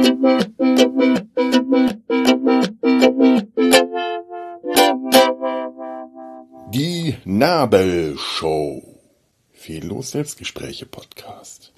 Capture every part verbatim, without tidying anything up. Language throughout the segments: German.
Die Nabelshow. Fehllos Selbstgespräche Podcast.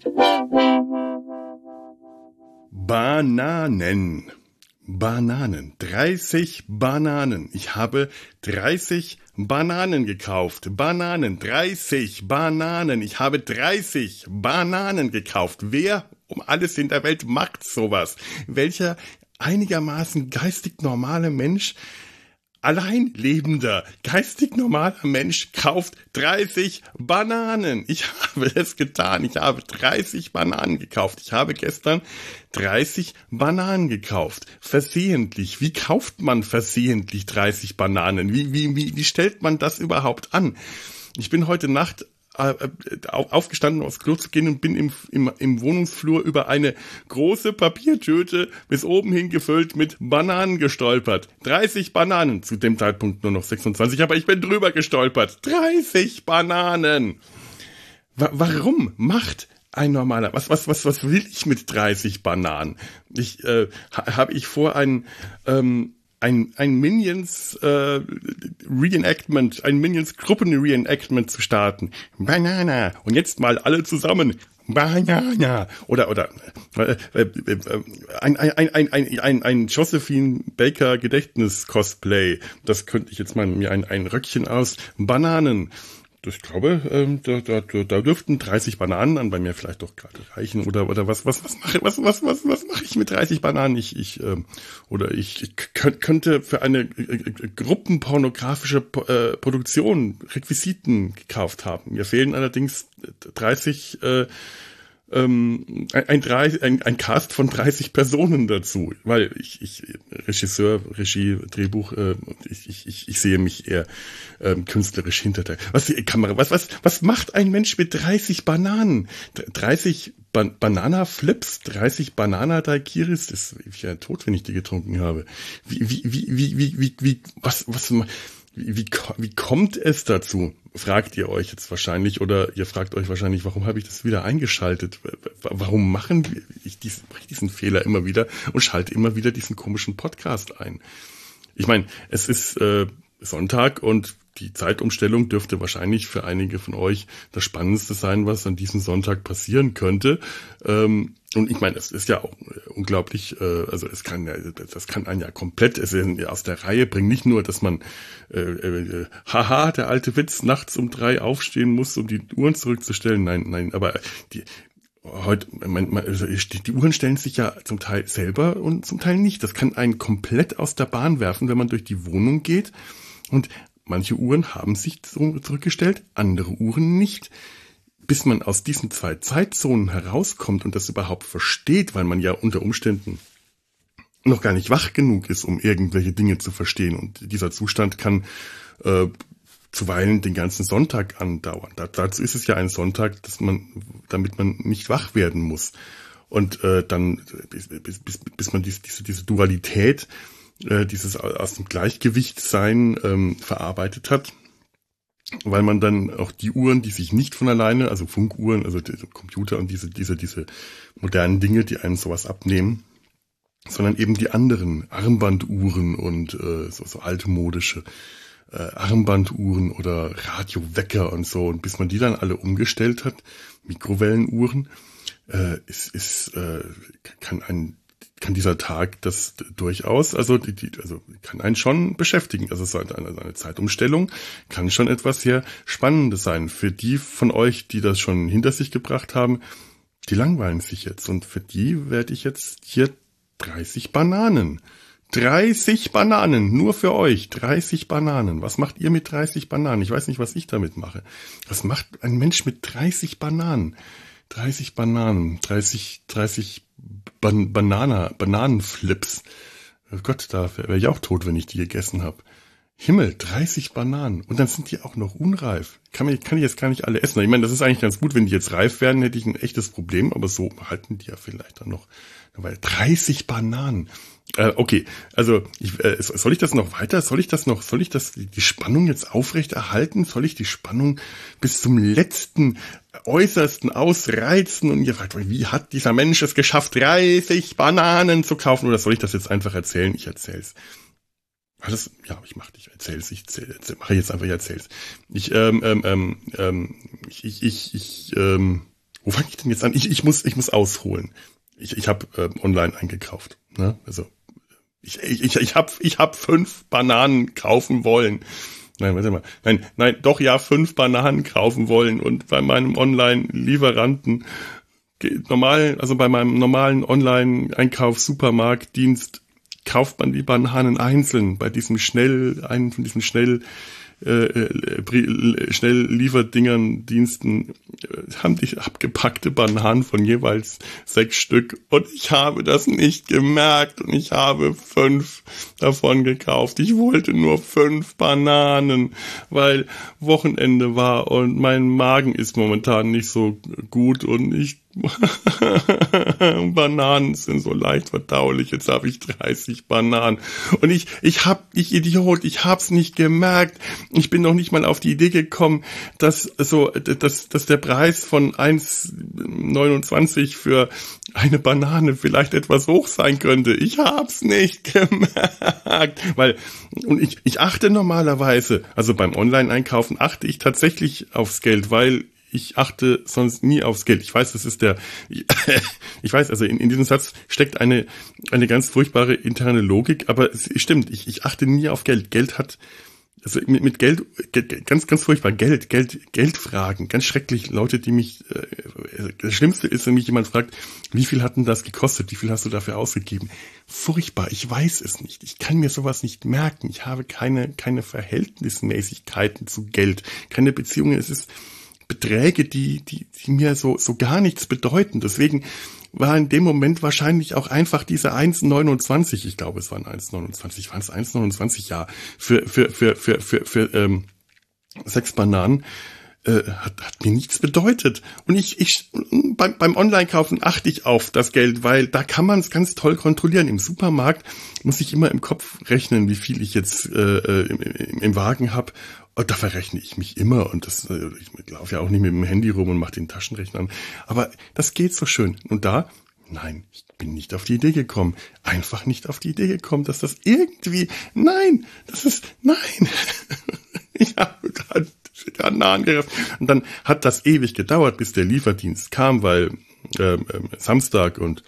Bananen. Bananen. dreißig Bananen. Ich habe dreißig Bananen gekauft. Bananen. dreißig Bananen. Ich habe dreißig Bananen gekauft. Wer um alles in der Welt macht sowas? Welcher einigermaßen geistig normale Mensch, allein lebender, geistig normaler Mensch kauft dreißig Bananen. Ich habe es getan. Ich habe dreißig Bananen gekauft. Ich habe gestern dreißig Bananen gekauft. Versehentlich. Wie kauft man versehentlich dreißig Bananen? Wie, wie, wie, wie stellt man das überhaupt an? Ich bin heute Nacht aufgestanden, aufs Klo zu gehen und bin im, im, im Wohnungsflur über eine große Papiertüte bis oben hin gefüllt mit Bananen gestolpert. dreißig Bananen, zu dem Zeitpunkt nur noch sechsundzwanzig, aber ich bin drüber gestolpert. dreißig Bananen! Wa- warum macht ein normaler, was, was, was, was will ich mit dreißig Bananen? Ich, äh, ha, habe ich vor, ein, ähm, ein, ein Minions äh, Reenactment, ein Minions Gruppen Reenactment zu starten. Banana. Und jetzt mal alle zusammen. Banana. Oder, oder, äh, äh, äh, ein, ein, ein, ein, ein, ein, ein Josephine Baker Gedächtnis Cosplay. Das könnte ich jetzt mal mir ein, ein Röckchen aus Bananen. Ich glaube, ähm, da, da, da dürften dreißig Bananen an bei mir vielleicht doch gerade reichen. Oder oder was was was mache was was was was mache ich mit dreißig Bananen? Ich ich ähm, oder ich, ich könnt, könnte für eine äh, gruppenpornografische äh, Produktion Requisiten gekauft haben. Mir fehlen allerdings dreißig äh, ähm, ein, ein, ein, ein Cast von dreißig Personen dazu, weil ich, ich Regisseur, Regie, Drehbuch, äh, ich, ich, ich sehe mich eher ähm, künstlerisch hinter der was die Kamera. Was was was macht ein Mensch mit dreißig Bananen? dreißig ba- Banana-Flips, dreißig Banana-Daiquiris, das ist ja tot, wenn ich die getrunken habe. Wie wie wie wie wie wie, wie was was Wie, wie, wie kommt es dazu, fragt ihr euch jetzt wahrscheinlich, oder ihr fragt euch wahrscheinlich, warum habe ich das wieder eingeschaltet? Warum machen ich diesen, mache ich diesen Fehler immer wieder und schalte immer wieder diesen komischen Podcast ein? Ich meine, es ist äh, Sonntag und die Zeitumstellung dürfte wahrscheinlich für einige von euch das Spannendste sein, was an diesem Sonntag passieren könnte. Ähm, und ich meine, es ist ja auch unglaublich, äh, also es kann ja, das kann einen ja komplett es ist aus der Reihe bringen. Nicht nur, dass man, äh, äh, haha, der alte Witz, nachts um drei aufstehen muss, um die Uhren zurückzustellen. Nein, nein, aber die heute, man, man, also die Uhren stellen sich ja zum Teil selber und zum Teil nicht. Das kann einen komplett aus der Bahn werfen, wenn man durch die Wohnung geht. Und manche Uhren haben sich so zurückgestellt, andere Uhren nicht. Bis man aus diesen zwei Zeitzonen herauskommt und das überhaupt versteht, weil man ja unter Umständen noch gar nicht wach genug ist, um irgendwelche Dinge zu verstehen. Und dieser Zustand kann äh, zuweilen den ganzen Sonntag andauern. Da, dazu ist es ja ein Sonntag, dass man, damit man nicht wach werden muss. Und äh, dann, bis, bis, bis, bis man diese, diese, diese Dualität, äh, dieses aus dem Gleichgewicht-Sein ähm, verarbeitet hat, weil man dann auch die Uhren, die sich nicht von alleine, also Funkuhren, also die Computer und diese, diese, diese modernen Dinge, die einem sowas abnehmen, sondern eben die anderen Armbanduhren und äh, so, so altmodische äh, Armbanduhren oder Radiowecker und so. Und bis man die dann alle umgestellt hat, Mikrowellenuhren, äh, ist, ist, äh, kann ein kann dieser Tag das durchaus, also die, die, also kann einen schon beschäftigen. Also so eine, eine Zeitumstellung kann schon etwas sehr Spannendes sein. Für die von euch, die das schon hinter sich gebracht haben, die langweilen sich jetzt. Und für die werde ich jetzt hier dreißig Bananen. dreißig Bananen, nur für euch. dreißig Bananen. Was macht ihr mit dreißig Bananen? Ich weiß nicht, was ich damit mache. Was macht ein Mensch mit dreißig Bananen? dreißig Bananen, dreißig, dreißig Ban- Banana, Bananenflips. Oh Gott, da wäre ich auch tot, wenn ich die gegessen habe. Himmel, dreißig Bananen. Und dann sind die auch noch unreif. Kann, man, kann ich jetzt gar nicht alle essen. Ich meine, das ist eigentlich ganz gut, wenn die jetzt reif werden, hätte ich ein echtes Problem. Aber so halten die ja vielleicht dann noch. Weil dreißig Bananen. Äh, okay, also ich, äh, soll ich das noch weiter? Soll ich das noch? Soll ich das die Spannung jetzt aufrechterhalten? Soll ich die Spannung bis zum letzten Äußersten ausreizen? Und ihr fragt, wie hat dieser Mensch es geschafft, dreißig Bananen zu kaufen? Oder soll ich das jetzt einfach erzählen? Ich erzähl's. Das, ja, ich mach dich, erzähl's, ich erzähl, mache jetzt einfach, ich erzähl's. Ich, ähm, ähm, ähm, ich, ich, ich, ich ähm, wo fange ich denn jetzt an? Ich, ich muss, ich muss ausholen. Ich, ich habe ähm, online eingekauft, ne? Also ich, ich, ich habe, ich habe fünf Bananen kaufen wollen. Nein, warte mal. Nein, nein, doch ja, fünf Bananen kaufen wollen und bei meinem Online-Lieferanten normal, also bei meinem normalen Online-Einkaufs-Supermarktdienst kauft man die Bananen einzeln. Bei diesem schnell, einen von diesen schnell, äh, schnell Lieferdingern, Diensten, äh, haben die abgepackte Bananen von jeweils sechs Stück. Und ich habe das nicht gemerkt und ich habe fünf davon gekauft. Ich wollte nur fünf Bananen, weil Wochenende war und mein Magen ist momentan nicht so gut und ich Bananen sind so leicht verdaulich. Jetzt habe ich dreißig Bananen. Und ich, ich hab, ich Idiot, ich hab's nicht gemerkt. Ich bin noch nicht mal auf die Idee gekommen, dass so, dass, dass der Preis von eins neunundzwanzig für eine Banane vielleicht etwas hoch sein könnte. Ich hab's nicht gemerkt. Weil, und ich, ich achte normalerweise, also beim Online-Einkaufen achte ich tatsächlich aufs Geld, weil ich achte sonst nie aufs Geld. Ich weiß, das ist der, ich, ich weiß, also in, in diesem Satz steckt eine, eine ganz furchtbare interne Logik, aber es stimmt, ich, ich achte nie auf Geld. Geld hat, also mit, mit Geld, ganz, ganz furchtbar, Geld, Geld, Geldfragen, ganz schrecklich. Leute, die mich, äh, das Schlimmste ist, wenn mich jemand fragt, wie viel hat denn das gekostet, wie viel hast du dafür ausgegeben? Furchtbar, ich weiß es nicht. Ich kann mir sowas nicht merken. Ich habe keine, keine Verhältnismäßigkeiten zu Geld, keine Beziehungen. Es ist Beträge, die, die, die mir so, so gar nichts bedeuten. Deswegen war in dem Moment wahrscheinlich auch einfach diese eins neunundzwanzig, ich glaube, es waren eins neunundzwanzig, waren es eins neunundzwanzig, ja, für, für, für, für, für, für, ähm, sechs Bananen, äh, hat, hat mir nichts bedeutet. Und ich, ich, beim, beim Online-Kaufen achte ich auf das Geld, weil da kann man es ganz toll kontrollieren. Im Supermarkt muss ich immer im Kopf rechnen, wie viel ich jetzt, äh, im, im, im Wagen habe. Und da verrechne ich mich immer und das, ich laufe ja auch nicht mit dem Handy rum und mache den Taschenrechner an. Aber das geht so schön. Und da, nein, ich bin nicht auf die Idee gekommen. Einfach nicht auf die Idee gekommen, dass das irgendwie, nein, das ist, nein. Ich habe gerade Bananen gerafft. Und dann hat das ewig gedauert, bis der Lieferdienst kam, weil äh, äh, Samstag und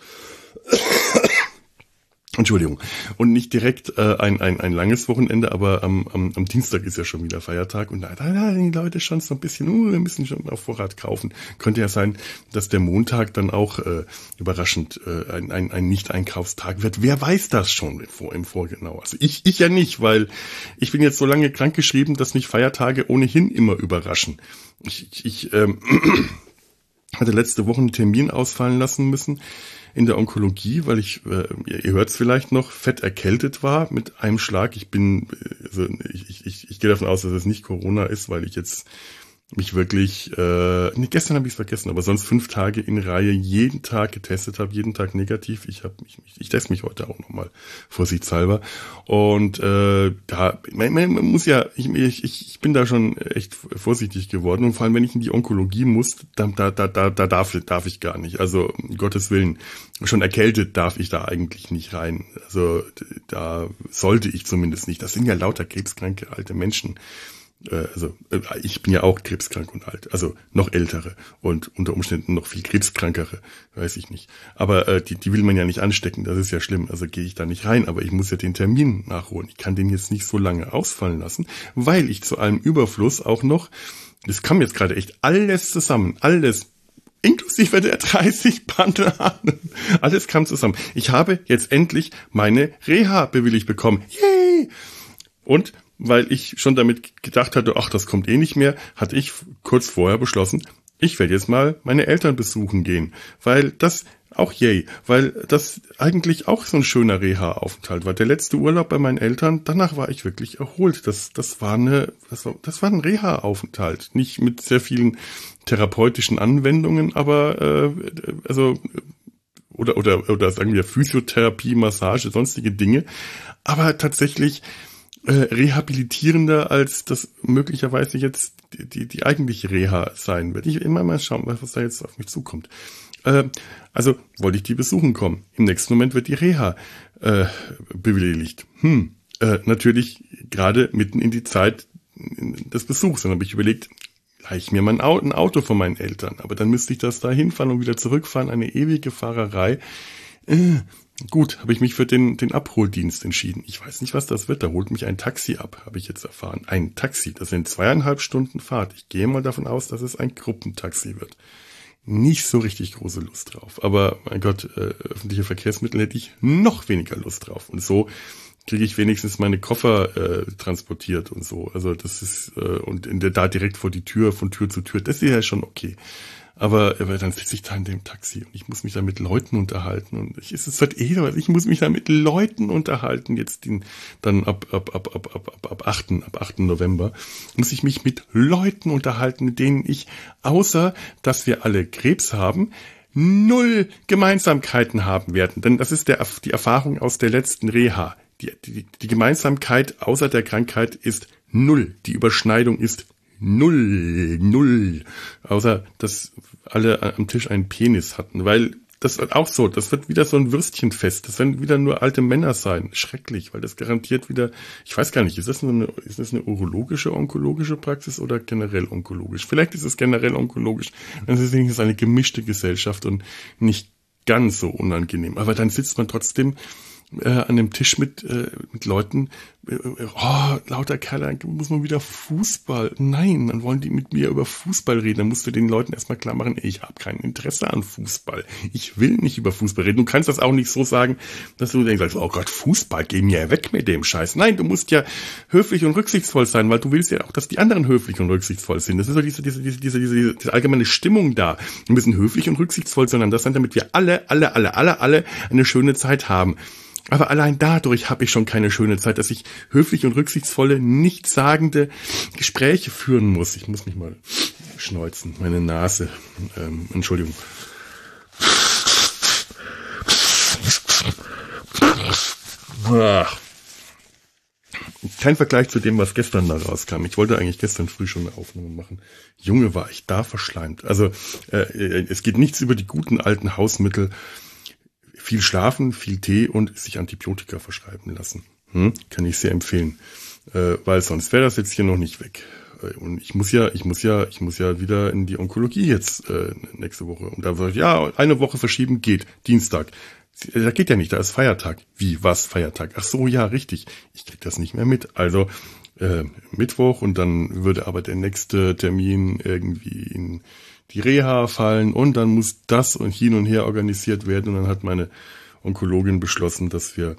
Entschuldigung. Und nicht direkt äh, ein, ein, ein langes Wochenende, aber am, am, am Dienstag ist ja schon wieder Feiertag und da, da, da die Leute schon so ein bisschen, uh, ein bisschen schon auf Vorrat kaufen. Könnte ja sein, dass der Montag dann auch äh, überraschend äh, ein, ein, ein Nicht-Einkaufstag wird. Wer weiß das schon im, Vor, im Vorgenau? Also ich, ich ja nicht, weil ich bin jetzt so lange krankgeschrieben, dass mich Feiertage ohnehin immer überraschen. Ich, ich, ich ähm, hatte letzte Woche einen Termin ausfallen lassen müssen in der Onkologie, weil ich, äh, ihr hört es vielleicht noch, fett erkältet war mit einem Schlag. Ich bin, also ich, ich, ich gehe davon aus, dass es nicht Corona ist, weil ich jetzt mich wirklich, äh, nee, gestern habe ich es vergessen, aber sonst fünf Tage in Reihe jeden Tag getestet habe, jeden Tag negativ. Ich habe mich, ich, ich teste mich heute auch nochmal vorsichtshalber. Und äh, da, man, man muss ja, ich, ich, ich bin da schon echt vorsichtig geworden. Und vor allem, wenn ich in die Onkologie muss, da, da, da, da, da darf, darf ich gar nicht. Also um Gottes Willen, schon erkältet darf ich da eigentlich nicht rein. Also da sollte ich zumindest nicht. Das sind ja lauter krebskranke alte Menschen. Also ich bin ja auch krebskrank und alt, also noch ältere und unter Umständen noch viel krebskrankere, weiß ich nicht. Aber äh, die, die will man ja nicht anstecken, das ist ja schlimm, also gehe ich da nicht rein. Aber ich muss ja den Termin nachholen. Ich kann den jetzt nicht so lange ausfallen lassen, weil ich zu allem Überfluss auch noch, das kam jetzt gerade echt alles zusammen, alles, inklusive der dreißig Bananen, alles kam zusammen. Ich habe jetzt endlich meine Reha bewilligt bekommen. Yay! Und weil ich schon damit gedacht hatte, ach, das kommt eh nicht mehr, hatte ich kurz vorher beschlossen, ich werde jetzt mal meine Eltern besuchen gehen, weil das, auch yay, weil das eigentlich auch so ein schöner Reha-Aufenthalt war. Der letzte Urlaub bei meinen Eltern, danach war ich wirklich erholt. Das, das war eine, das war, das war ein Reha-Aufenthalt. Nicht mit sehr vielen therapeutischen Anwendungen, aber, äh, also, oder, oder, oder sagen wir Physiotherapie, Massage, sonstige Dinge. Aber tatsächlich, äh, rehabilitierender, als das möglicherweise jetzt die, die, die eigentliche Reha sein wird. Ich immer mal schauen, was da jetzt auf mich zukommt. Äh, also wollte ich die besuchen kommen. Im nächsten Moment wird die Reha äh, bewilligt. Hm, äh, natürlich gerade mitten in die Zeit des Besuchs. Dann habe ich überlegt, leih ich mir mal ein Auto, ein Auto von meinen Eltern. Aber dann müsste ich das da hinfahren und wieder zurückfahren. Eine ewige Fahrerei. Äh, Gut, habe ich mich für den den Abholdienst entschieden. Ich weiß nicht, was das wird. Da holt mich ein Taxi ab, habe ich jetzt erfahren. Ein Taxi, das sind zweieinhalb Stunden Fahrt. Ich gehe mal davon aus, dass es ein Gruppentaxi wird. Nicht so richtig große Lust drauf. Aber mein Gott, äh, öffentliche Verkehrsmittel hätte ich noch weniger Lust drauf. Und so kriege ich wenigstens meine Koffer äh, transportiert und so. Also das ist, äh, und in der, da direkt vor die Tür, von Tür zu Tür, das ist ja schon okay. Aber, aber dann sitze ich da in dem Taxi und ich muss mich da mit Leuten unterhalten und ich, es ist halt eh so, ich muss mich da mit Leuten unterhalten, jetzt den, dann ab, ab, ab, ab, ab, ab, ab achten ab achten November, muss ich mich mit Leuten unterhalten, mit denen ich, außer, dass wir alle Krebs haben, null Gemeinsamkeiten haben werden. Denn das ist der, die Erfahrung aus der letzten Reha. Die, die, die Gemeinsamkeit außer der Krankheit ist null. Die Überschneidung ist Null, null. Außer, dass alle am Tisch einen Penis hatten. Weil das wird auch so, das wird wieder so ein Würstchenfest. Das werden wieder nur alte Männer sein. Schrecklich, weil das garantiert wieder, ich weiß gar nicht, ist das eine, ist das eine urologische, onkologische Praxis oder generell onkologisch? Vielleicht ist es generell onkologisch. Dann ist es eine gemischte Gesellschaft und nicht ganz so unangenehm. Aber dann sitzt man trotzdem Äh, an dem Tisch mit äh, mit Leuten, äh, oh, lauter Kerle, muss man wieder Fußball. Nein, dann wollen die mit mir über Fußball reden. Dann musst du den Leuten erstmal klar machen, ey, ich habe kein Interesse an Fußball. Ich will nicht über Fußball reden. Du kannst das auch nicht so sagen, dass du denkst, oh Gott, Fußball, geh mir weg mit dem Scheiß. Nein, du musst ja höflich und rücksichtsvoll sein, weil du willst ja auch, dass die anderen höflich und rücksichtsvoll sind. Das ist so diese, diese, diese, diese, diese, diese allgemeine Stimmung da. Wir müssen höflich und rücksichtsvoll zueinander sein, damit wir alle, alle, alle, alle, alle eine schöne Zeit haben. Aber allein dadurch habe ich schon keine schöne Zeit, dass ich höflich und rücksichtsvolle, nichtssagende Gespräche führen muss. Ich muss mich mal schneuzen, meine Nase. Ähm, Entschuldigung. Ach. Kein Vergleich zu dem, was gestern da rauskam. Ich wollte eigentlich gestern früh schon eine Aufnahme machen. Junge, war ich da verschleimt. Also äh, es geht nichts über die guten alten Hausmittel. Viel schlafen, viel Tee und sich Antibiotika verschreiben lassen. Hm? Kann ich sehr empfehlen. Äh, weil sonst wäre das jetzt hier noch nicht weg. Äh, und ich muss ja, ich muss ja, ich muss ja wieder in die Onkologie jetzt äh, nächste Woche. Und da sage ich, ja, eine Woche verschieben geht. Dienstag. Da geht ja nicht, da ist Feiertag. Wie, was Feiertag? Ach so, ja, richtig. Ich krieg das nicht mehr mit. Also äh, Mittwoch und dann würde aber der nächste Termin irgendwie in die Reha fallen und dann muss das und hin und her organisiert werden und dann hat meine Onkologin beschlossen, dass wir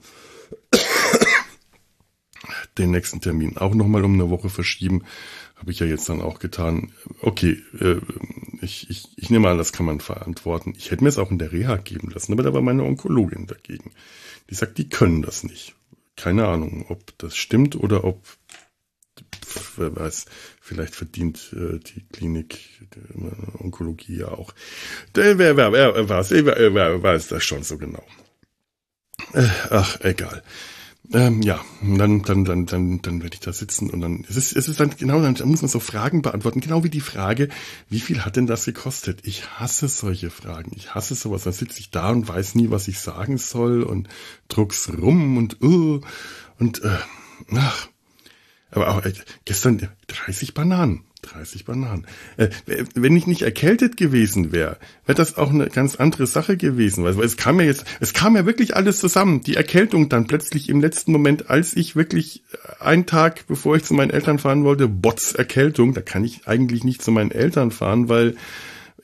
den nächsten Termin auch nochmal um eine Woche verschieben. Habe ich ja jetzt dann auch getan. Okay, äh, ich, ich, ich nehme an, das kann man verantworten. Ich hätte mir es auch in der Reha geben lassen, aber da war meine Onkologin dagegen. Die sagt, die können das nicht. Keine Ahnung, ob das stimmt oder ob, wer weiß, vielleicht verdient äh, die Klinik äh, Onkologie ja auch. Der, wer, wer, wer, weiß, wer, wer weiß das schon so genau. Äh, ach, egal. Ähm, ja, dann, dann, dann, dann, dann werde ich da sitzen und dann, es ist, es ist dann genau, dann muss man so Fragen beantworten, genau wie die Frage, wie viel hat denn das gekostet? Ich hasse solche Fragen, ich hasse sowas, dann sitze ich da und weiß nie, was ich sagen soll und druck's rum und, uh, und, äh, ach, aber auch, äh, gestern dreißig Bananen. dreißig Bananen. Äh, wenn ich nicht erkältet gewesen wäre, wäre das auch eine ganz andere Sache gewesen. Weil es kam ja jetzt, es kam ja wirklich alles zusammen. Die Erkältung dann plötzlich im letzten Moment, als ich wirklich einen Tag, bevor ich zu meinen Eltern fahren wollte, Botz Erkältung, da kann ich eigentlich nicht zu meinen Eltern fahren, weil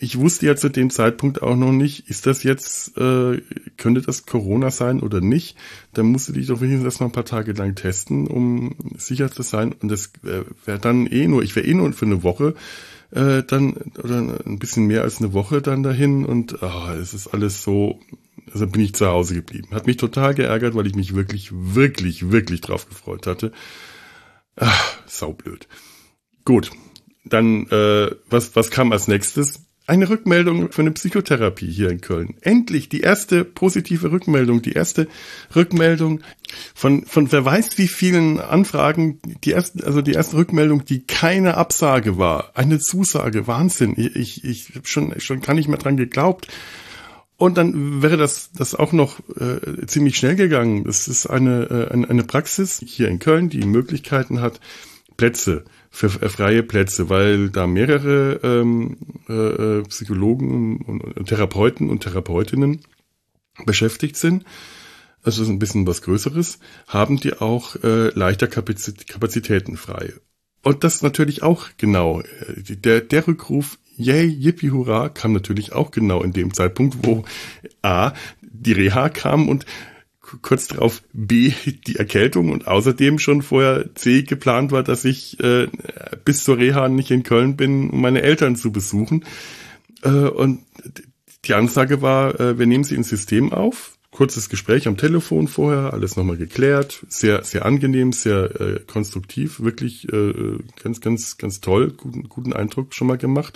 ich wusste ja zu dem Zeitpunkt auch noch nicht, ist das jetzt, äh, könnte das Corona sein oder nicht? Da musste ich doch wenigstens erstmal ein paar Tage lang testen, um sicher zu sein. Und das äh, wäre dann eh nur, ich wäre eh nur für eine Woche äh, dann, oder ein bisschen mehr als eine Woche dann dahin. Und ah, es ist alles so, also bin ich zu Hause geblieben. Hat mich total geärgert, weil ich mich wirklich, wirklich, wirklich drauf gefreut hatte. Ach, saublöd. Gut. Dann, äh, was, was kam als nächstes? Eine Rückmeldung für eine Psychotherapie hier in Köln. Endlich die erste positive Rückmeldung, die erste Rückmeldung von, von wer weiß wie vielen Anfragen, die erste, also die erste Rückmeldung, die keine Absage war, eine Zusage, Wahnsinn. Ich, ich, ich habe schon, schon gar nicht mehr dran geglaubt. Und dann wäre das, das auch noch äh, ziemlich schnell gegangen. Das ist eine, äh, eine, eine Praxis hier in Köln, die Möglichkeiten hat, Plätze für freie Plätze, weil da mehrere ähm, äh, Psychologen und, und Therapeuten und Therapeutinnen beschäftigt sind, also das ist ein bisschen was Größeres, haben die auch äh, leichter Kapazit- Kapazitäten frei. Und das natürlich auch genau, äh, der, der Rückruf, yay, yippie, hurra, kam natürlich auch genau in dem Zeitpunkt, wo A, die Reha kam und kurz darauf B, die Erkältung und außerdem schon vorher C, geplant war, dass ich äh, bis zur Reha nicht in Köln bin, um meine Eltern zu besuchen. Äh, und die Ansage war, äh, wir nehmen sie ins System auf. Kurzes Gespräch am Telefon vorher, alles nochmal geklärt. Sehr, sehr angenehm, sehr äh, konstruktiv, wirklich äh, ganz, ganz, ganz toll, guten, guten Eindruck schon mal gemacht.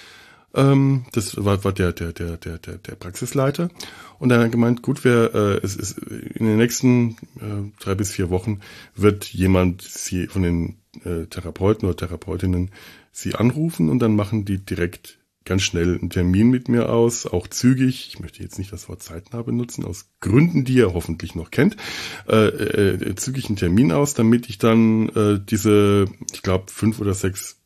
Das war, war der, der, der, der, der, der Praxisleiter. Und er hat gemeint, gut, wir, äh, es ist in den nächsten äh, drei bis vier Wochen wird jemand sie von den äh, Therapeuten oder Therapeutinnen sie anrufen und dann machen die direkt ganz schnell einen Termin mit mir aus, auch zügig. Ich möchte jetzt nicht das Wort zeitnah benutzen, aus Gründen, die ihr hoffentlich noch kennt, äh, äh, zügig einen Termin aus, damit ich dann äh, diese, ich glaube, fünf oder sechs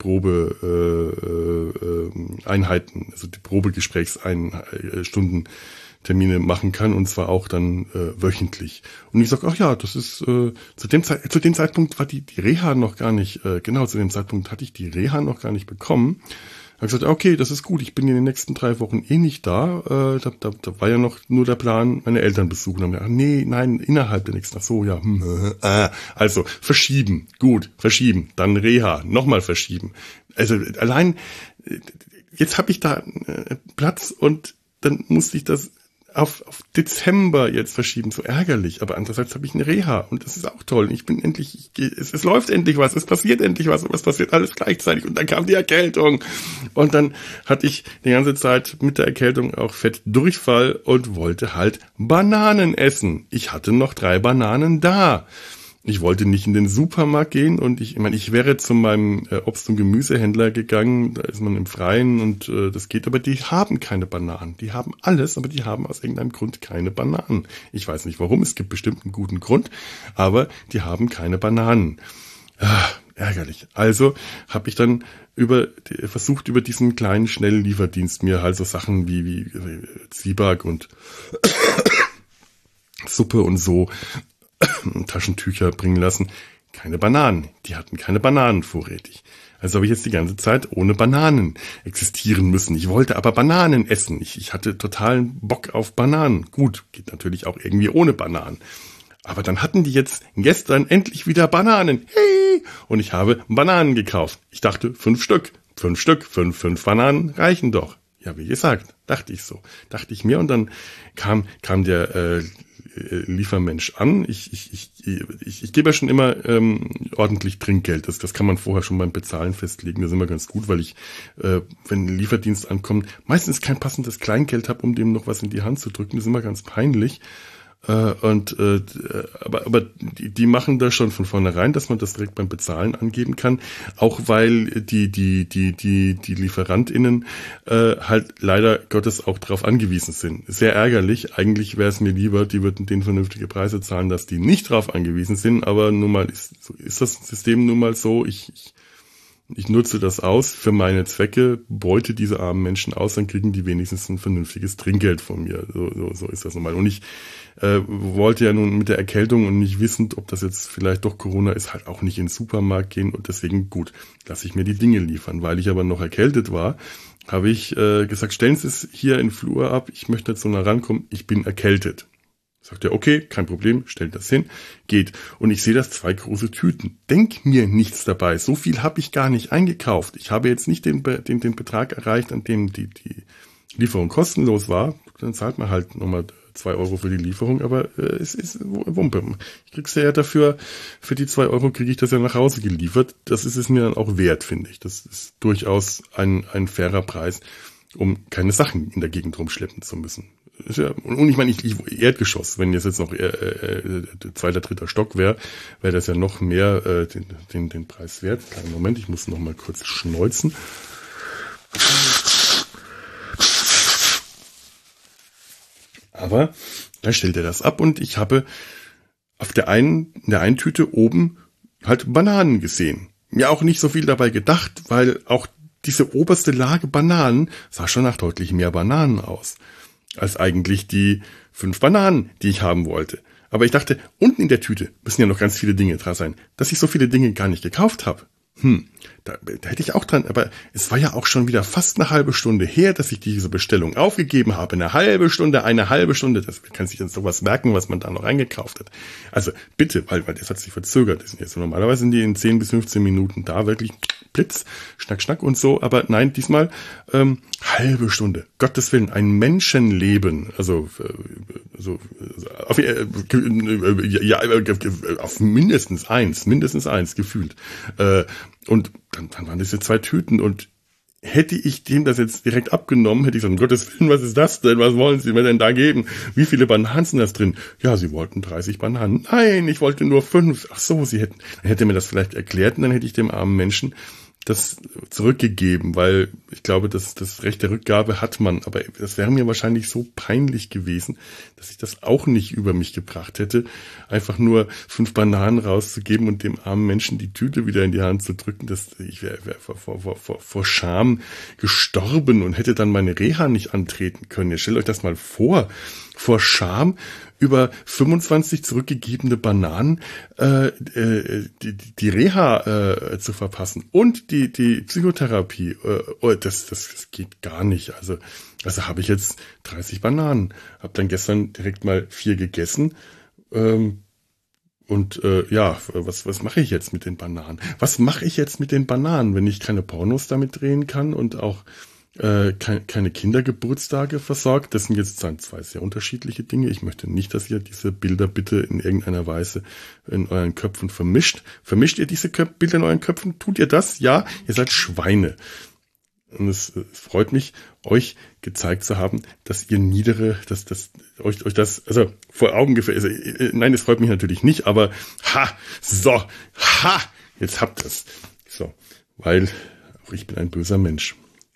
Probe äh, äh, Einheiten, also die Probegesprächsstunden Termine machen kann, und zwar auch dann äh, wöchentlich. Und ich sage, ach ja, das ist äh, zu dem Zeit, zu dem Zeitpunkt war die, die Reha noch gar nicht, äh, genau zu dem Zeitpunkt hatte ich die Reha noch gar nicht bekommen. Ich habe gesagt, okay, das ist gut, ich bin in den nächsten drei Wochen eh nicht da. Äh, da, da, da war ja noch nur der Plan, meine Eltern besuchen. Dann haben wir gesagt, nee, nein, innerhalb der nächsten, ach so, ja, hm, äh, also verschieben, gut, verschieben, dann Reha, nochmal verschieben. Also allein, jetzt habe ich da äh, Platz und dann musste ich das auf, auf Dezember jetzt verschieben, so ärgerlich. Aber andererseits habe ich eine Reha und das ist auch toll. Ich bin endlich, ich geh, es, es läuft endlich was, es passiert endlich was, aber es passiert alles gleichzeitig. Und dann kam die Erkältung. Und dann hatte ich die ganze Zeit mit der Erkältung auch Fettdurchfall und wollte halt Bananen essen. Ich hatte noch drei Bananen da. Ich wollte nicht in den Supermarkt gehen und ich, ich meine, ich wäre zu meinem äh, Obst- und Gemüsehändler gegangen, da ist man im Freien und äh, das geht, aber die haben keine Bananen. Die haben alles, aber die haben aus irgendeinem Grund keine Bananen. Ich weiß nicht warum, es gibt bestimmt einen guten Grund, aber die haben keine Bananen. Ah, ärgerlich. Also habe ich dann über versucht, über diesen kleinen Schnelllieferdienst mir halt so Sachen wie, wie, wie Zwieback und Suppe und so Taschentücher bringen lassen. Keine Bananen. Die hatten keine Bananen vorrätig. Also habe ich jetzt die ganze Zeit ohne Bananen existieren müssen. Ich wollte aber Bananen essen. Ich, ich hatte totalen Bock auf Bananen. Gut, geht natürlich auch irgendwie ohne Bananen. Aber dann hatten die jetzt gestern endlich wieder Bananen. Hey! Und ich habe Bananen gekauft. Ich dachte, fünf Stück. Fünf Stück, fünf, fünf Bananen reichen doch. Ja, wie gesagt, dachte ich so. Dachte ich mir und dann kam, kam der äh, Liefermensch an. Ich, ich, ich, ich, ich gebe ja schon immer ähm, ordentlich Trinkgeld. Das, das kann man vorher schon beim Bezahlen festlegen. Das ist immer ganz gut, weil ich, äh, wenn ein Lieferdienst ankommt, meistens kein passendes Kleingeld habe, um dem noch was in die Hand zu drücken. Das ist immer ganz peinlich. Äh, und äh, aber aber die, die machen das schon von vornherein, dass man das direkt beim Bezahlen angeben kann, auch weil die die die die die LieferantInnen äh, halt leider Gottes auch darauf angewiesen sind. Sehr ärgerlich. Eigentlich wäre es mir lieber, die würden denen vernünftige Preise zahlen, dass die nicht darauf angewiesen sind. Aber nun mal ist ist das System nun mal so. Ich, ich Ich nutze das aus für meine Zwecke, beute diese armen Menschen aus, dann kriegen die wenigstens ein vernünftiges Trinkgeld von mir. So, so, so ist das normal. Und ich äh, wollte ja nun mit der Erkältung und nicht wissend, ob das jetzt vielleicht doch Corona ist, halt auch nicht in den Supermarkt gehen. Und deswegen, gut, lasse ich mir die Dinge liefern. Weil ich aber noch erkältet war, habe ich äh, gesagt, stellen Sie es hier in den Flur ab, ich möchte jetzt so nah rankommen, ich bin erkältet. Sagt er, okay, kein Problem, stellt das hin, geht. Und ich sehe das zwei große Tüten. Denk mir nichts dabei, so viel habe ich gar nicht eingekauft. Ich habe jetzt nicht den, den, den Betrag erreicht, an dem die, die Lieferung kostenlos war. Dann zahlt man halt nochmal zwei Euro für die Lieferung, aber äh, es ist Wumpe. Ich krieg's ja dafür, für die zwei Euro kriege ich das ja nach Hause geliefert. Das ist es mir dann auch wert, finde ich. Das ist durchaus ein, ein fairer Preis, um keine Sachen in der Gegend rumschleppen zu müssen. Ist ja, und ich meine, ich, ich Erdgeschoss, wenn jetzt jetzt noch äh, äh, zweiter, dritter Stock wäre, wäre das ja noch mehr äh, den, den, den Preis wert. Kleinen Moment, ich muss noch mal kurz schneuzen. Aber dann stellt er das ab und ich habe auf der einen, in der einen Tüte oben halt Bananen gesehen. Mir auch nicht so viel dabei gedacht, weil auch diese oberste Lage Bananen sah schon nach deutlich mehr Bananen aus, als eigentlich die fünf Bananen, die ich haben wollte. Aber ich dachte, unten in der Tüte müssen ja noch ganz viele Dinge dran sein, dass ich so viele Dinge gar nicht gekauft habe. Hm, da, da hätte ich auch dran, aber es war ja auch schon wieder fast eine halbe Stunde her, dass ich diese Bestellung aufgegeben habe. Eine halbe Stunde, eine halbe Stunde, das kann sich jetzt sowas merken, was man da noch eingekauft hat. Also bitte, weil, weil das hat sich verzögert. Das sind jetzt normalerweise sind die in zehn bis fünfzehn Minuten da, wirklich Blitz, Schnack, Schnack und so, aber nein, diesmal ähm, halbe Stunde. Gottes Willen, ein Menschenleben, also äh, so auf, äh, ja, auf mindestens eins, mindestens eins gefühlt. Äh, Und dann, dann waren das ja zwei Tüten und hätte ich dem das jetzt direkt abgenommen, hätte ich gesagt, um Gottes Willen, was ist das denn? Was wollen Sie mir denn da geben? Wie viele Bananen sind das drin? Ja, Sie wollten dreißig Bananen. Nein, ich wollte nur fünf. Ach so, Sie hätten, dann hätte er mir das vielleicht erklärt und dann hätte ich dem armen Menschen das zurückgegeben, weil ich glaube, dass das Recht der Rückgabe hat man, aber das wäre mir wahrscheinlich so peinlich gewesen, dass ich das auch nicht über mich gebracht hätte, einfach nur fünf Bananen rauszugeben und dem armen Menschen die Tüte wieder in die Hand zu drücken. Das, ich wäre wär vor, vor, vor, vor Scham gestorben und hätte dann meine Reha nicht antreten können. Ihr stellt euch das mal vor, vor Scham über fünfundzwanzig zurückgegebene Bananen äh, äh, die, die Reha äh, zu verpassen und die die Psychotherapie. Äh, oh, das, das das geht gar nicht. Also also habe ich jetzt dreißig Bananen. Habe dann gestern direkt mal vier gegessen. Ähm, und äh, ja, was was mache ich jetzt mit den Bananen? Was mache ich jetzt mit den Bananen, wenn ich keine Pornos damit drehen kann und auch Äh, keine, keine Kindergeburtstage versorgt? Das sind jetzt zwei sehr unterschiedliche Dinge. Ich möchte nicht, dass ihr diese Bilder bitte in irgendeiner Weise in euren Köpfen vermischt. Vermischt ihr diese Köp- Bilder in euren Köpfen? Tut ihr das? Ja, ihr seid Schweine. Und es, es freut mich, euch gezeigt zu haben, dass ihr niedere, dass das euch euch das also vor Augen geführt. Also, äh, nein, es freut mich natürlich nicht, aber ha, so, ha, jetzt habt ihr's. So, weil auch ich bin ein böser Mensch.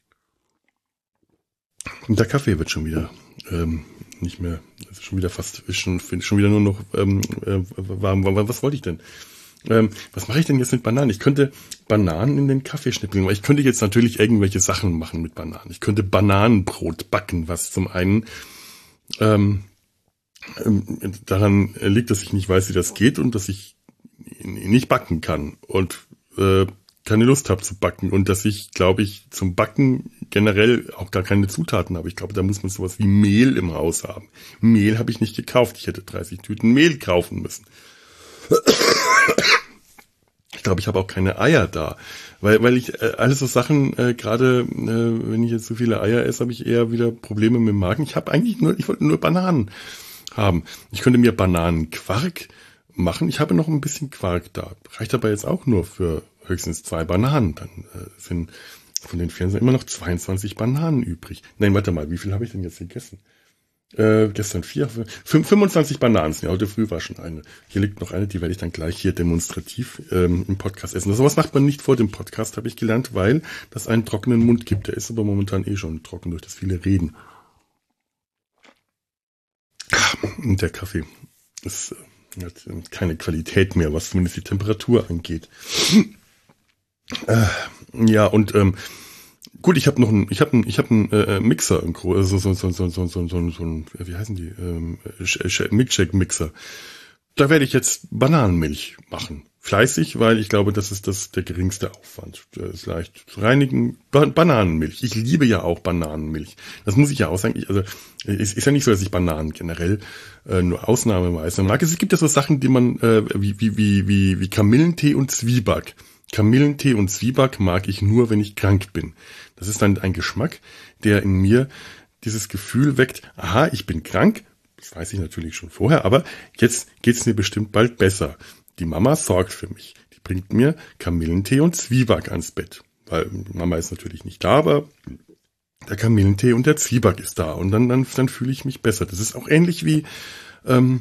Und der Kaffee wird schon wieder ähm, nicht mehr, ist schon wieder fast, ist schon, schon wieder nur noch ähm, äh, warm. Was wollte ich denn? Ähm, was mache ich denn jetzt mit Bananen? Ich könnte Bananen in den Kaffee schnippeln, weil ich könnte jetzt natürlich irgendwelche Sachen machen mit Bananen. Ich könnte Bananenbrot backen, was zum einen ähm, ähm, daran liegt, dass ich nicht weiß, wie das geht und dass ich nicht backen kann und äh, keine Lust habe zu backen und dass ich, glaube ich, zum Backen generell auch gar keine Zutaten habe. Ich glaube, da muss man sowas wie Mehl im Haus haben. Mehl habe ich nicht gekauft. Ich hätte dreißig Tüten Mehl kaufen müssen. Ich glaube, ich habe auch keine Eier da, weil weil ich äh, alles so Sachen äh, gerade, äh, wenn ich jetzt so viele Eier esse, habe ich eher wieder Probleme mit dem Magen. Ich habe eigentlich nur, ich wollte nur Bananen haben. Ich könnte mir Bananenquark machen. Ich habe noch ein bisschen Quark da. Reicht aber jetzt auch nur für höchstens zwei Bananen. Dann äh, sind von den Fernsehern immer noch zweiundzwanzig Bananen übrig. Nein, warte mal, wie viel habe ich denn jetzt gegessen? Äh, gestern vier, fünf, fünfundzwanzig Bananen. Ja, heute früh war schon eine. Hier liegt noch eine, die werde ich dann gleich hier demonstrativ ähm, im Podcast essen. Sowas macht man nicht vor dem Podcast, habe ich gelernt, weil das einen trockenen Mund gibt. Der ist aber momentan eh schon trocken durch das viele Reden. Und der Kaffee ist äh, hat keine Qualität mehr, was zumindest die Temperatur angeht. Äh, ja, und ähm, gut, ich habe noch einen, ich habe einen, ich habe einen äh, Mixer im Gro, so so so so so so so so ein, wie heißen die, ähm, Milkshake Mixer. Da werde ich jetzt Bananenmilch machen fleißig, weil ich glaube, das ist das der geringste Aufwand. Das ist leicht zu reinigen. Ba- Bananenmilch. Ich liebe ja auch Bananenmilch. Das muss ich ja auch sagen. Ich, also es ist ja nicht so, dass ich Bananen generell äh, nur ausnahmeweise mag. Es gibt ja so Sachen, die man äh, wie wie wie wie wie Kamillentee und Zwieback. Kamillentee und Zwieback mag ich nur, wenn ich krank bin. Das ist dann ein Geschmack, der in mir dieses Gefühl weckt, aha, ich bin krank. Das weiß ich natürlich schon vorher, aber jetzt geht's mir bestimmt bald besser. Die Mama sorgt für mich. Die bringt mir Kamillentee und Zwieback ans Bett. Weil Mama ist natürlich nicht da, aber der Kamillentee und der Zwieback ist da. Und dann, dann, dann fühle ich mich besser. Das ist auch ähnlich wie ähm,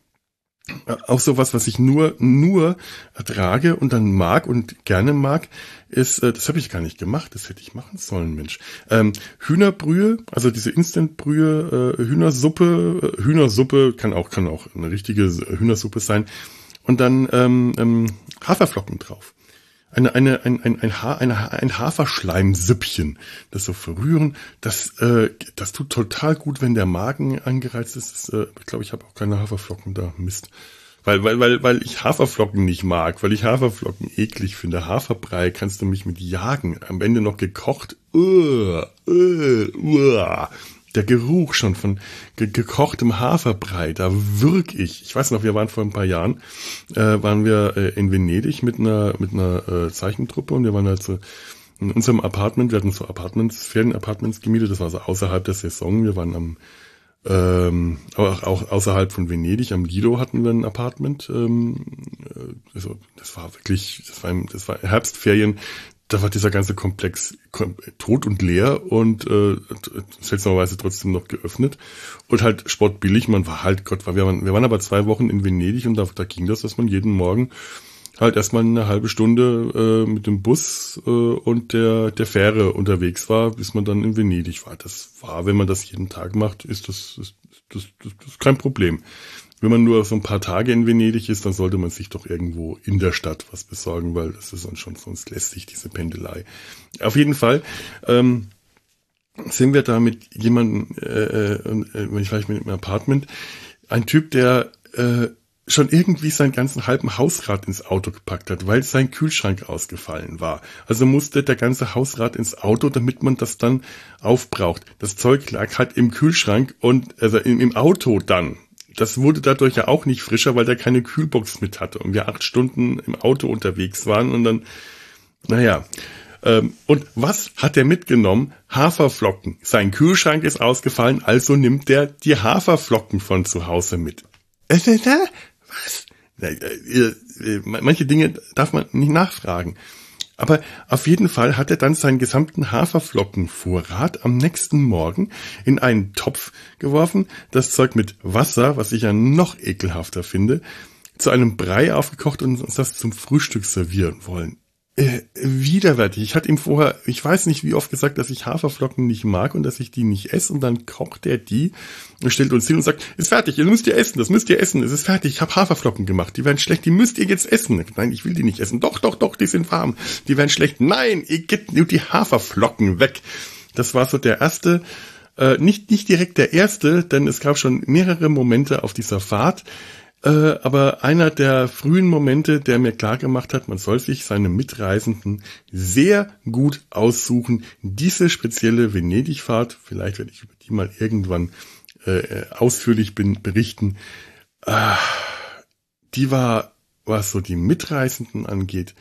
auch sowas, was ich nur, nur ertrage und dann mag und gerne mag, ist, äh, das habe ich gar nicht gemacht, das hätte ich machen sollen, Mensch. Ähm, Hühnerbrühe, also diese Instantbrühe, äh, Hühnersuppe, äh, Hühnersuppe kann auch, kann auch eine richtige Hühnersuppe sein. Und dann ähm, ähm, Haferflocken drauf. Eine, eine, ein, ein, ein, ha- eine, ein Haferschleimsüppchen. Das so verrühren, das, äh, das tut total gut, wenn der Magen angereizt ist. Das, äh, ich glaube, ich habe auch keine Haferflocken da. Mist. Weil, weil, weil, weil ich Haferflocken nicht mag, weil ich Haferflocken eklig finde. Haferbrei kannst du mich mit jagen. Am Ende noch gekocht. Uh, uh, uh. Der Geruch schon von ge- gekochtem Haferbrei, da würg ich. Ich weiß noch, wir waren vor ein paar Jahren, äh, waren wir äh, in Venedig mit einer mit einer äh, Zeichentruppe und wir waren halt so in unserem Apartment, wir hatten so Apartments, Ferienapartments gemietet, das war so außerhalb der Saison, wir waren am ähm, auch, auch außerhalb von Venedig, am Lido hatten wir ein Apartment, ähm, also das war wirklich, das war, das war Herbstferien. Da war dieser ganze Komplex tot und leer und äh, seltsamerweise trotzdem noch geöffnet und halt sportbillig. Man war halt, Gott, wir waren, wir waren aber zwei Wochen in Venedig und da, da ging das, dass man jeden Morgen halt erstmal eine halbe Stunde äh, mit dem Bus äh, und der der Fähre unterwegs war, bis man dann in Venedig war. Das war, wenn man das jeden Tag macht, ist das, ist, das, das, das ist kein Problem. Wenn man nur so ein paar Tage in Venedig ist, dann sollte man sich doch irgendwo in der Stadt was besorgen, weil das ist dann schon, sonst lässt sich diese Pendelei. Auf jeden Fall ähm, sind wir da mit jemandem, äh, äh, ich weiß mit einem Apartment, ein Typ, der äh, schon irgendwie seinen ganzen halben Hausrat ins Auto gepackt hat, weil sein Kühlschrank ausgefallen war. Also musste der ganze Hausrat ins Auto, damit man das dann aufbraucht. Das Zeug lag halt im Kühlschrank und also im, im Auto dann. Das wurde dadurch ja auch nicht frischer, weil der keine Kühlbox mit hatte und wir acht Stunden im Auto unterwegs waren und dann, naja. Ähm, und was hat er mitgenommen? Haferflocken. Sein Kühlschrank ist ausgefallen, also nimmt er die Haferflocken von zu Hause mit. Was? Manche Dinge darf man nicht nachfragen. Aber auf jeden Fall hat er dann seinen gesamten Haferflockenvorrat am nächsten Morgen in einen Topf geworfen, das Zeug mit Wasser, was ich ja noch ekelhafter finde, zu einem Brei aufgekocht und uns das zum Frühstück servieren wollen. Äh, widerwärtig. Ich hatte ihm vorher, ich weiß nicht wie oft gesagt, dass ich Haferflocken nicht mag und dass ich die nicht esse und dann kocht er die und stellt uns hin und sagt, ist fertig, ihr müsst ihr essen, das müsst ihr essen, es ist fertig, ich habe Haferflocken gemacht, die werden schlecht, die müsst ihr jetzt essen. Nein, ich will die nicht essen. Doch, doch, doch, die sind warm, die werden schlecht. Nein, ihr gebt nur die Haferflocken weg. Das war so der erste, äh, nicht, nicht direkt der erste, denn es gab schon mehrere Momente auf dieser Fahrt, Äh, aber einer der frühen Momente, der mir klar gemacht hat, man soll sich seine Mitreisenden sehr gut aussuchen. Diese spezielle Venedig-Fahrt, vielleicht werde ich über die mal irgendwann äh, ausführlich bin, berichten, äh, die war, was so die Mitreisenden angeht,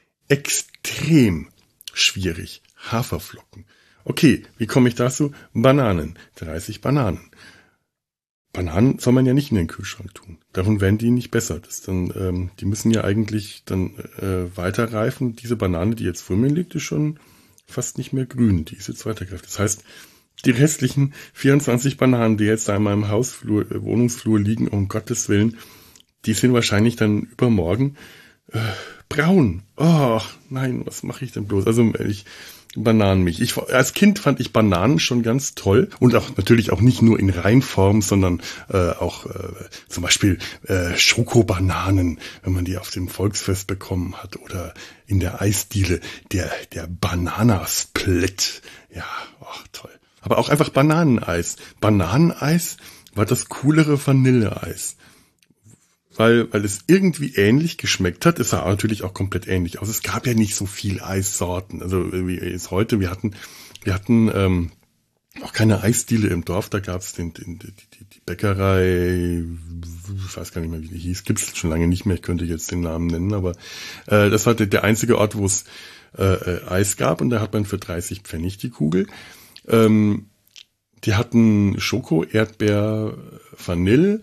extrem schwierig. Haferflocken. Okay, wie komme ich dazu? Bananen. dreißig Bananen. Bananen soll man ja nicht in den Kühlschrank tun. Davon werden die nicht besser. Das dann, ähm, die müssen ja eigentlich dann äh, weiter reifen. Diese Banane, die jetzt vor mir liegt, ist schon fast nicht mehr grün. Die ist jetzt weitergereift. Das heißt, die restlichen vierundzwanzig Bananen, die jetzt da in meinem Hausflur, äh, Wohnungsflur liegen, um Gottes Willen, die sind wahrscheinlich dann übermorgen äh, braun. Oh, nein, was mache ich denn bloß? Also ich Bananenmilch. Ich, als Kind fand ich Bananen schon ganz toll und auch natürlich auch nicht nur in Reinform, sondern äh, auch äh, zum Beispiel äh, Schokobananen, wenn man die auf dem Volksfest bekommen hat oder in der Eisdiele der der Bananasplit. Ja, ach toll. Aber auch einfach Bananeneis. Bananeneis war das coolere Vanilleeis. weil weil es irgendwie ähnlich geschmeckt hat. Es sah natürlich auch komplett ähnlich aus. Es gab ja nicht so viel Eissorten. Also wie es heute, wir hatten wir hatten ähm, auch keine Eisdiele im Dorf. Da gab es den, den die, die Bäckerei, ich weiß gar nicht mehr, wie die hieß. Gibt es schon lange nicht mehr. Ich könnte jetzt den Namen nennen, aber äh, das war der, der einzige Ort, wo es äh, Eis gab, und da hat man für dreißig Pfennig die Kugel. Ähm, die hatten Schoko, Erdbeer, Vanille,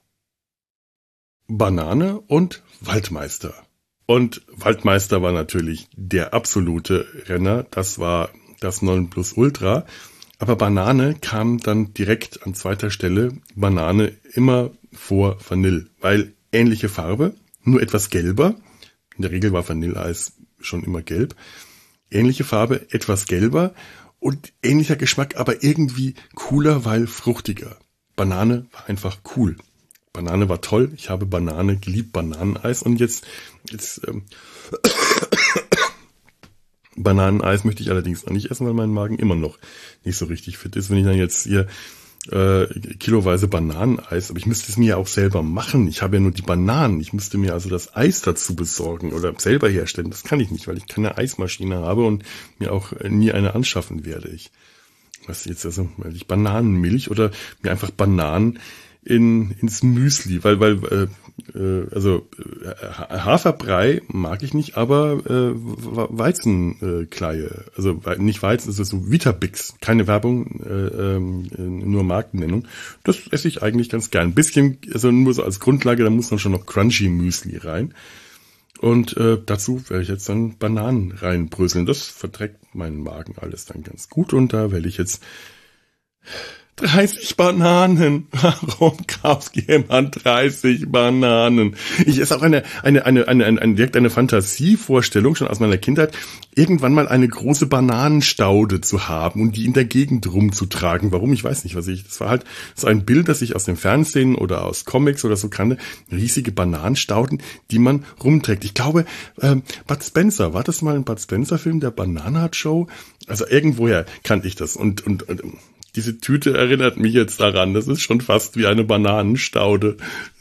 Banane und Waldmeister. Und Waldmeister war natürlich der absolute Renner. Das war das Nonplusultra. Aber Banane kam dann direkt an zweiter Stelle. Banane immer vor Vanille, weil ähnliche Farbe, nur etwas gelber. In der Regel war Vanilleeis schon immer gelb. Ähnliche Farbe, etwas gelber und ähnlicher Geschmack, aber irgendwie cooler, weil fruchtiger. Banane war einfach cool. Banane war toll. Ich habe Banane geliebt, Bananeneis. Und jetzt, jetzt ähm, Bananeneis möchte ich allerdings noch nicht essen, weil mein Magen immer noch nicht so richtig fit ist. Wenn ich dann jetzt hier äh, kiloweise Bananeneis, aber ich müsste es mir ja auch selber machen. Ich habe ja nur die Bananen. Ich müsste mir also das Eis dazu besorgen oder selber herstellen. Das kann ich nicht, weil ich keine Eismaschine habe und mir auch nie eine anschaffen werde. Ich was jetzt also, weil ich Bananenmilch oder mir einfach Bananen in ins Müsli, weil weil äh, also äh, Haferbrei mag ich nicht, aber äh, Weizenkleie, also nicht Weizen, das ist so Vitabix, keine Werbung, äh, äh, nur Markennennung. Das esse ich eigentlich ganz gern. Ein bisschen, also nur so als Grundlage, da muss dann schon noch Crunchy Müsli rein. Und äh, dazu werde ich jetzt dann Bananen reinbröseln. Das verträgt meinen Magen alles dann ganz gut, und da werde ich jetzt dreißig Bananen. Warum kauft jemand dreißig Bananen? Ich esse auch eine, eine, eine, eine, eine, eine, direkt eine Fantasievorstellung schon aus meiner Kindheit, irgendwann mal eine große Bananenstaude zu haben und die in der Gegend rumzutragen. Warum? Ich weiß nicht, was ich, das war halt so ein Bild, das ich aus dem Fernsehen oder aus Comics oder so kannte. Riesige Bananenstauden, die man rumträgt. Ich glaube, ähm, Bud Spencer, war das mal ein Bud Spencer Film, der Banana Show? Also irgendwoher kannte ich das, und, und, und diese Tüte erinnert mich jetzt daran. Das ist schon fast wie eine Bananenstaude.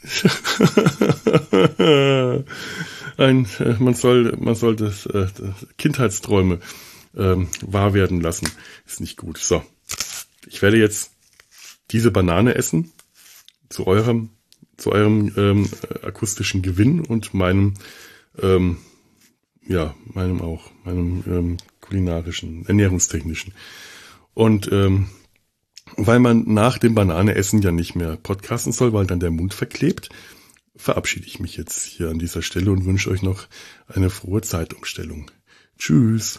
Ein, äh, man soll, man soll das, äh, das Kindheitsträume ähm, wahr werden lassen. Ist nicht gut. So, ich werde jetzt diese Banane essen zu eurem, zu eurem ähm, akustischen Gewinn und meinem, ähm, ja, meinem auch, meinem ähm, kulinarischen, ernährungstechnischen. Und ähm, weil man nach dem Bananeessen ja nicht mehr podcasten soll, weil dann der Mund verklebt, verabschiede ich mich jetzt hier an dieser Stelle und wünsche euch noch eine frohe Zeitumstellung. Tschüss.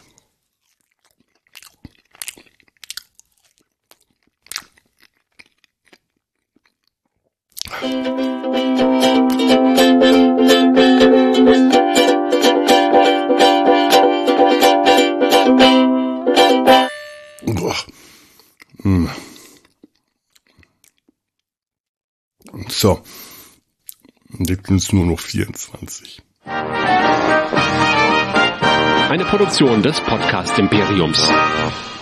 Boah. Hm. So, jetzt sind es nur noch vierundzwanzig. Eine Produktion des Podcast Imperiums.